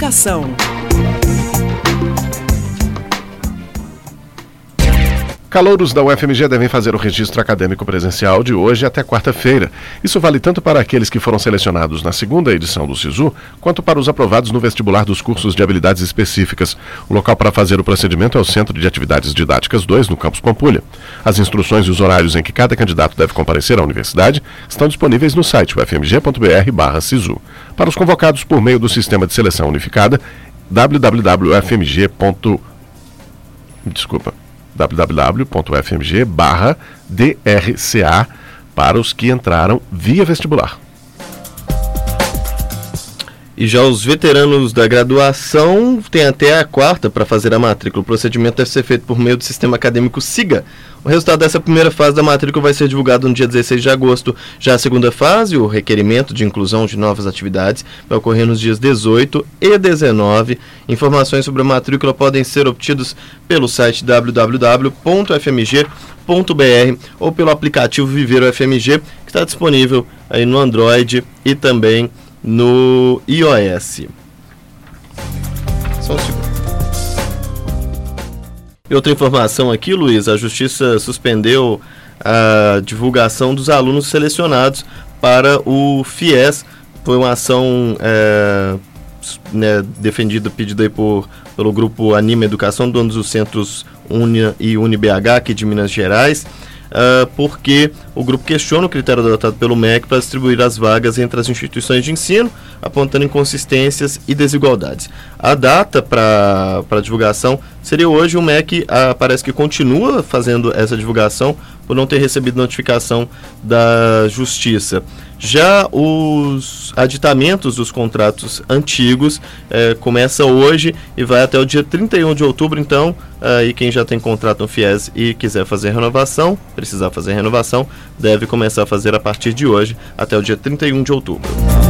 Educação. Calouros da UFMG devem fazer o registro acadêmico presencial de hoje até quarta-feira. Isso vale tanto para aqueles que foram selecionados na segunda edição do SISU, quanto para os aprovados no vestibular dos cursos de habilidades específicas. O local para fazer o procedimento é o Centro de Atividades Didáticas 2, no Campus Pampulha. As instruções e os horários em que cada candidato deve comparecer à universidade estão disponíveis no site ufmg.br/SISU. Para os convocados por meio do Sistema de Seleção Unificada, www.ufmg.drca para os que entraram via vestibular. E já os veteranos da graduação têm até a quarta para fazer a matrícula. O procedimento deve ser feito por meio do sistema acadêmico SIGA. O resultado dessa primeira fase da matrícula vai ser divulgado no dia 16 de agosto. Já a segunda fase, o requerimento de inclusão de novas atividades, vai ocorrer nos dias 18 e 19. Informações sobre a matrícula podem ser obtidas pelo site www.fmg.br ou pelo aplicativo Viver UFMG, que está disponível aí no Android e também no iOS. Só um segundo. E outra informação aqui, Luiz, a Justiça suspendeu a divulgação dos alunos selecionados para o FIES. Foi uma ação defendida, pedida aí pelo grupo Anima Educação, donos dos centros Unia e UniBH aqui de Minas Gerais, porque o grupo questiona o critério adotado pelo MEC para distribuir as vagas entre as instituições de ensino, apontando inconsistências e desigualdades. A data para divulgação seria hoje. O MEC parece que continua fazendo essa divulgação por não ter recebido notificação da Justiça. Já os aditamentos dos contratos antigos começa hoje e vai até o dia 31 de outubro, então e quem já tem contrato no FIES e quiser fazer renovação, precisar fazer renovação, deve começar a fazer a partir de hoje até o dia 31 de outubro.